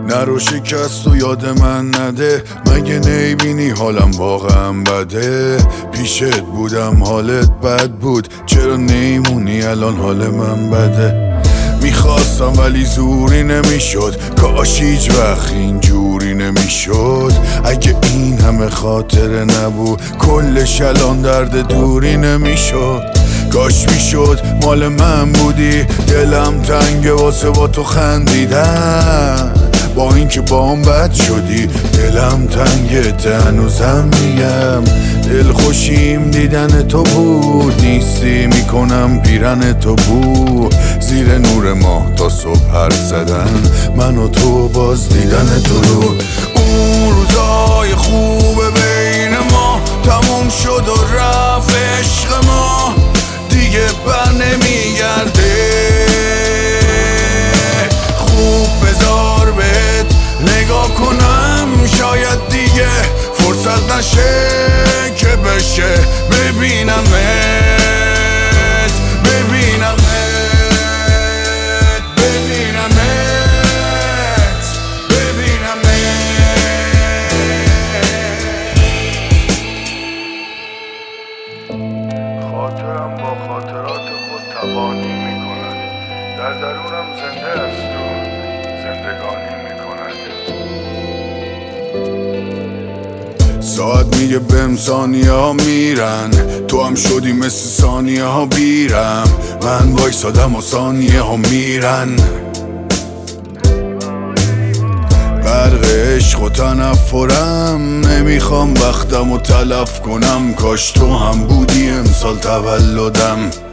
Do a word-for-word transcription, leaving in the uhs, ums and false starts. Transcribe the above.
نرو شکست و یاد من نده، مگه نیبینی حالم واقعا بده؟ پیشت بودم حالت بد بود، چرا نیمونی الان حال من بده؟ میخواستم ولی زوری نمیشد، کاش هیچ وقت اینجوری نمیشد. اگه این همه خاطره نبود کلش الان درد دوری نمیشد. کاش میشد مال من بودی، دلم تنگه واسه با تو خندیدن. با اینکه با هم بد شدی دلم تنگه، هنوزم میگم دل خوشیم دیدن تو بود. نیستی میکنم پیرن تو بود، زیر نور ماه تا صبح حرف زدن من و تو باز دیدن تو رو. اون روزای خوب بین ما تموم شد و رفت عشق ما، دیگه بر نمیگرده. خوب بذار بهت نگاه کنم، شاید دیگه فرصت نشه که بشه ببینمت ببینمت ببینمت ببینمت. خاطرم با خاطرات خود تبانی میکند، در درونم زنده است و زندگانی میکند. ساعت میگه بهم ثانیه ها میرن، تو هم شدی مثل ثانیه ها بیرم. من وایسادم و ثانیه ها میرن. غرق عشق و تنفرم، نمیخوام وقتم و تلف کنم. کاش تو هم بودی امسال تولدم.